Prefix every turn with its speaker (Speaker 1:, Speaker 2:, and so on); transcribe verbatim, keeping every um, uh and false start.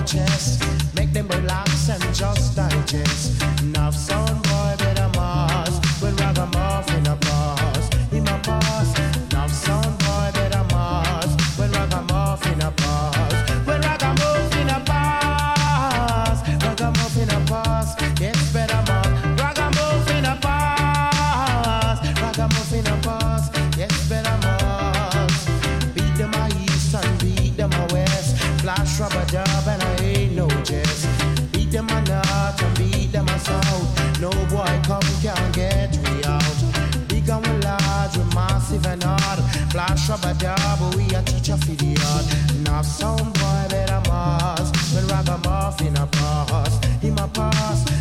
Speaker 1: chest. Make them relax and just digest. Enough sound boy better mass. When ragamuffin a pass, in my pass. Enough sound boy better mass. When ragamuffin a pass, when ragamuffin a pass, ragamuffin a pass. Yes, better man. Ragamuffin a pass, ragamuffin a pass. Yes, better mass. Beat them a east and beat them a west. Flash rubber dub and I ain't no jest. Beat them a north and beat them a south. No boy come can't get we out. Big and we large, we massive and hard. Flash rubber dub, but we a teacher for the art. Enough sound boy better mass. When ragamuffin a pass, him a pass.